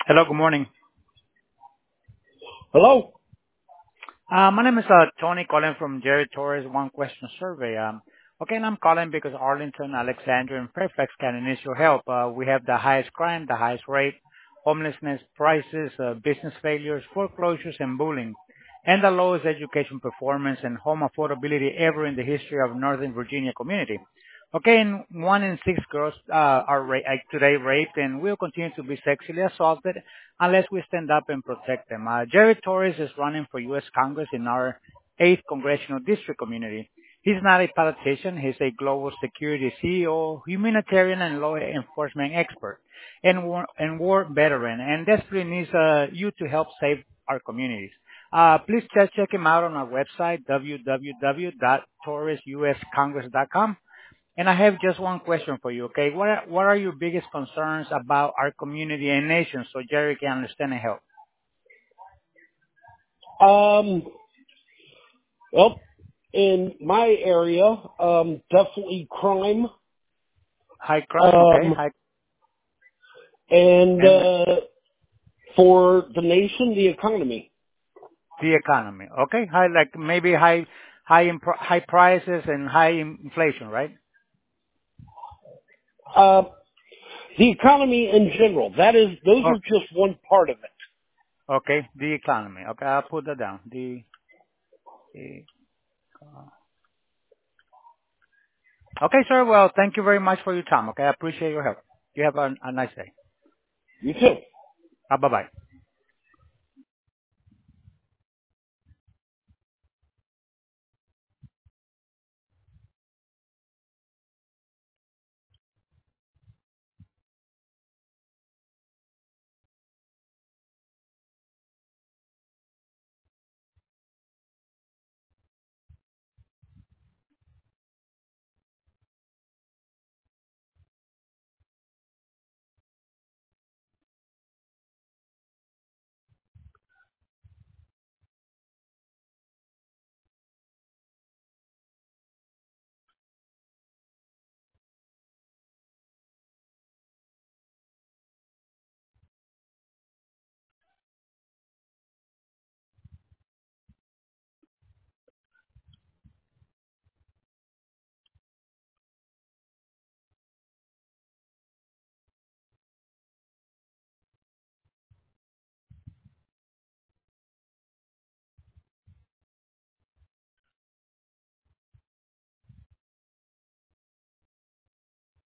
Hello, good morning. Hello? My name is Tony calling from Jerry Torres One Question Survey. Okay, and I'm calling because Arlington, Alexandria, and Fairfax County needs your help. We have the highest crime, the highest rate, homelessness, prices, business failures, foreclosures, and bullying, and the lowest education performance and home affordability ever in the history of Northern Virginia community. Okay, and 1 in 6 girls are today raped and will continue to be sexually assaulted unless we stand up and protect them. Jerry Torres is running for U.S. Congress in our 8th Congressional District community. He's not a politician. He's a global security CEO, humanitarian and law enforcement expert, and war veteran, and desperately needs you to help save our communities. Please check him out on our website, www.torresuscongress.com. And I have just one question for you, okay? What are your biggest concerns about our community and nation so Jerry can understand and help? Um, well, in my area, definitely crime, High crime, okay? um, High and and for the nation, the economy. the economy, okay? High, like maybe high prices and high inflation, right? Uh, the economy in general. Those Oh, are just one part of it. okay, the economy. Okay, I'll put that down. The okay, sir. Well, thank you very much for your time. Okay, I appreciate your help. You have a nice day. You too. Bye bye.